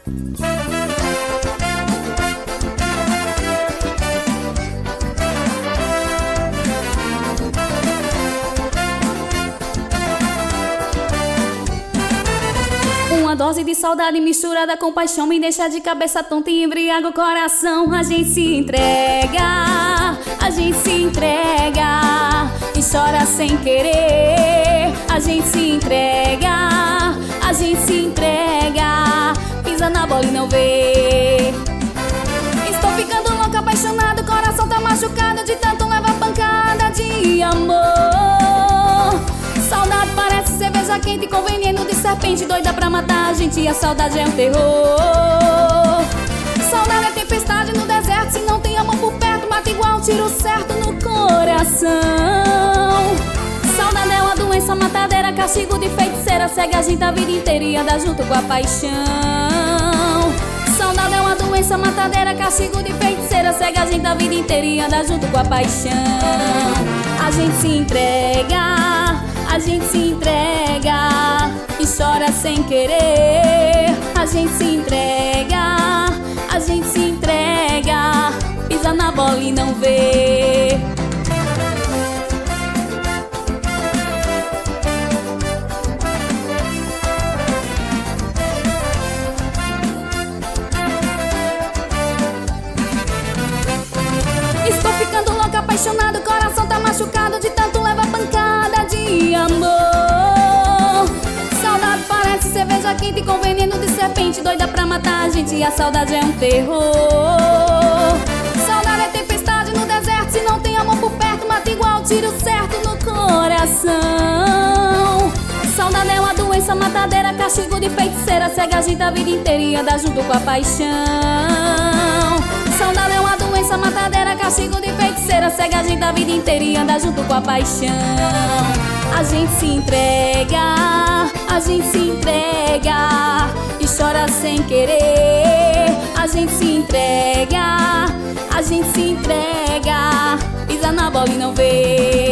Uma dose de saudade misturada com paixão me deixa de cabeça tonta e embriaga o coração. A gente se entrega, a gente se entrega e chora sem querer. A gente se entrega, a gente se entrega, pisa na bola e não vê. Estou ficando louca, apaixonado, o coração tá machucado de tanto levar pancada de amor. Saudade parece cerveja quente com veneno de serpente, doida pra matar a gente e a saudade é um terror. Saudade é tempestade no deserto, se não tem amor por perto, mata igual tiro certo no coração. Saudade é uma doença matadeira, castigo de feiticeira, segue a gente a vida inteira e anda junto com a paixão. Saudade é uma doença matadeira, castigo de feiticeira, segue a gente a vida inteira e anda junto com a paixão. A gente se entrega, a gente se entrega e chora sem querer. A gente se entrega, a gente se entrega, pisa na bola e não vê. Estou ficando louca, apaixonado, o coração tá machucado de tanto levar pancada de amor. Saudade parece cerveja quente com veneno de serpente, doida pra matar a gente e a saudade é um terror. Saudade é tempestade no deserto, se não tem amor por perto, mata igual tiro certo no coração. Saudade é uma doença matadeira, castigo de feiticeira, segue a gente a vida inteira e anda junto com a paixão. Saudade é uma doença matadeira, castigo de feiticeira, segue a gente a vida inteira e anda junto com a paixão. A gente se entrega, a gente se entrega e chora sem querer. A gente se entrega, a gente se entrega, pisa na bola e não vê.